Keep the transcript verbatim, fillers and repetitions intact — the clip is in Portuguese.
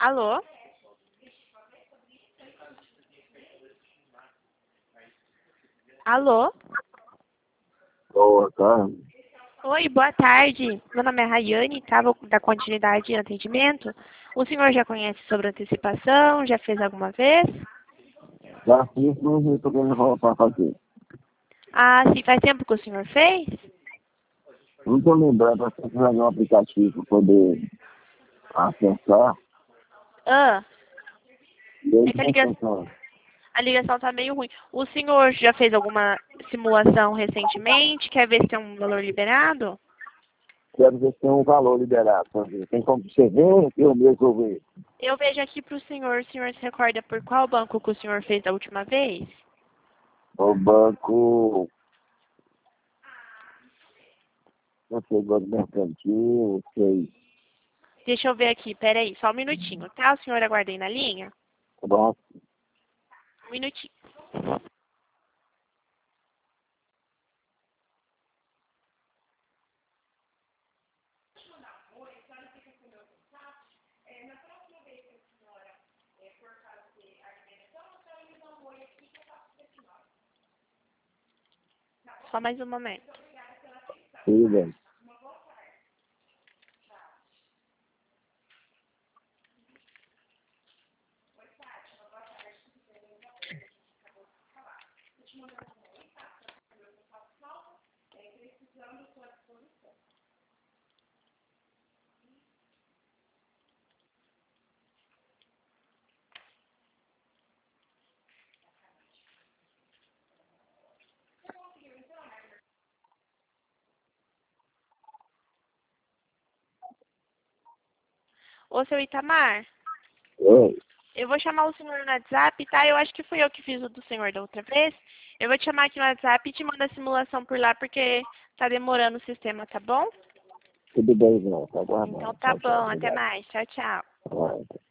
Alô? Alô? Boa tarde. Oi, boa tarde. Meu nome é Rayane, tá? Vou dar continuidade em atendimento. O senhor já conhece sobre antecipação? Já fez alguma vez? Já fiz, mas eu estou querendo voltar a fazer. Ah, sim. Faz tempo que o senhor fez? Não estou lembrando, acho que fazer um aplicativo para poder acessar. Ah, E aí, é que a como é que ligação, funciona? a ligação tá meio ruim. O senhor já fez alguma simulação recentemente? Quer ver se tem um valor liberado? Quero ver se tem um valor liberado. Pra ver. Tem como você ver, eu mesmo vou ver. Eu vejo aqui para o senhor. O senhor se recorda por qual banco que o senhor fez da última vez? O banco, não sei, banco mercantil, sei. Deixa eu ver aqui, peraí, só um minutinho, tá? O senhor aguarda aí na linha? Pronto. Um minutinho. Só mais um momento. Tudo bem. Ô, seu Itamar, Oi. eu vou chamar o senhor no WhatsApp, tá? Eu acho que fui eu que fiz o do senhor da outra vez. Eu vou te chamar aqui no WhatsApp e te mando a simulação por lá, porque tá demorando o sistema, tá bom? Tudo bem, não. Tá Então aguardando. tá Tchau, tchau. bom, até Obrigado. mais. Tchau, tchau. Tchau.